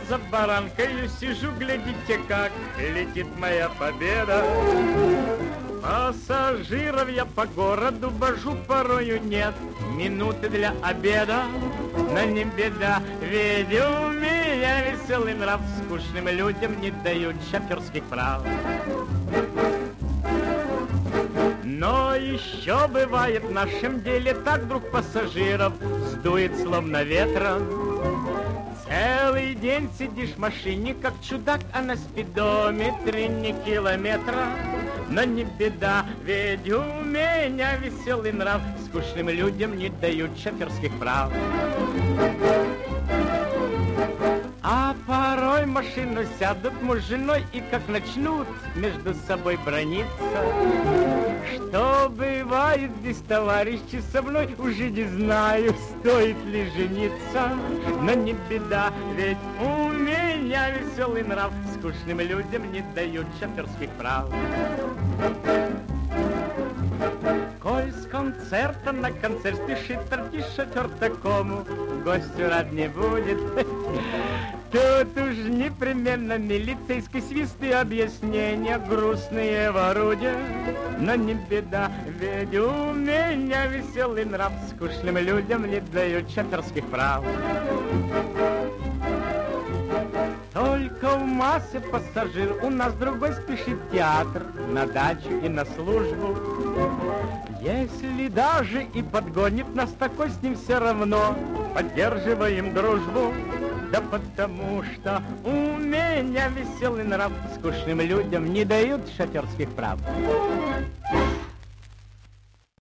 за баранкою сижу, глядите, как летит моя победа. Пассажиров я по городу вожу, порою нет минуты для обеда. Но не беда, ведь у меня веселый нрав, скучным людям не дают шоферских прав. Но еще бывает в нашем деле так, вдруг пассажиров сдует словно ветром. Целый день сидишь в машине, как чудак, а на спидометре ни километра. Но не беда, ведь у меня веселый нрав, скучным людям не дают шоферских прав. А порой в машину сядут муж с женой и как начнут между собой браниться. Что бывает здесь, товарищи, со мной, уже не знаю, стоит ли жениться. Но не беда, ведь у меня веселый нрав, скучным людям не дают шоферских прав. Коль с концерта на концерт спешит артист, шофер такому гостю рад не будет. Тут уж непременно милицейский свист и объяснения грустные в орудии. Но не беда, ведь у меня веселый нрав, скучным людям не дают шоферских прав. Только в массе пассажир, у нас другой спешит в театр, на дачу и на службу. Если даже и подгонит нас такой, с ним все равно поддерживаем дружбу. Да потому что у меня веселый нрав, скучным людям не дают шоферских прав.